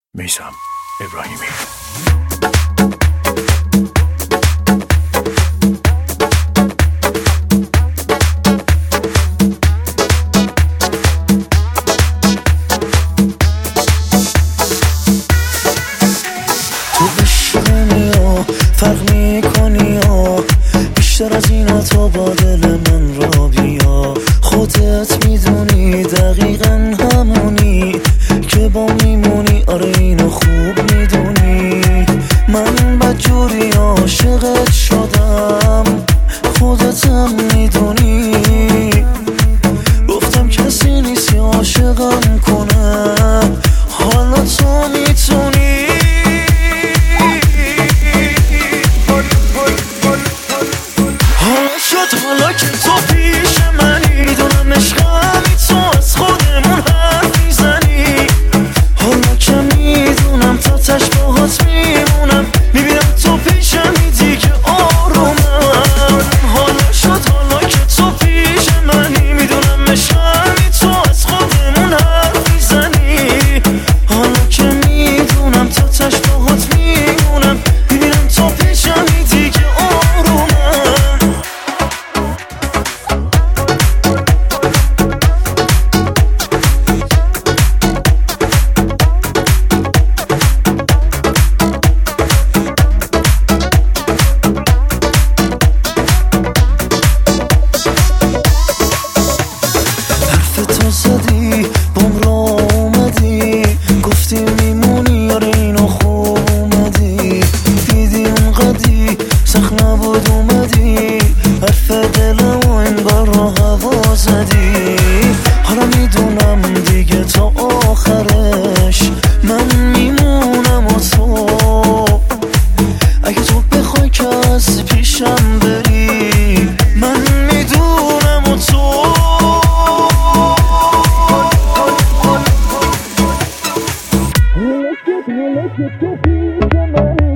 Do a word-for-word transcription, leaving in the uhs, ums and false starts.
میثم ابراهیمی. تو عشق میا فرق میکنی یا بیشتر از اینا، تا با دل من را بیا. خودت میدونی دقیقا همونی که با میمونی، آره اینو خوب میدونی. من بدجوری عاشقت شدم، خودتم میدونی. گفتم کسی نیستی عاشقم کنه، حالا تو میتونی. حالا شد حالا که تو پیش منی، میدونم عشقمی تو از خودمون حرف میزنی. حالا که میدونم تا تش باهات میمونم، میبینم تو پیشمی دیگه آرومم. حالا شد حالا که تو پیش منی، میدونم عشقمی تو از خودمون حرف میزنی. حالا که میدونم تا تش باهات میمونم، میبینم تو پیشمی دیگه آرومم. تو زدی بام را اومدی، گفتی میمونی، آره اینو خوب اومدی. دیدی اونقدی سخت نبود اومدی، حرف دلم و این بار را هوا زدی. حالا میدونم دیگه تا آخرش من میمونم و تو. اگه تو بخوای که از پیشم بری، من میدونم و تو. Let's get, let's get, let's get,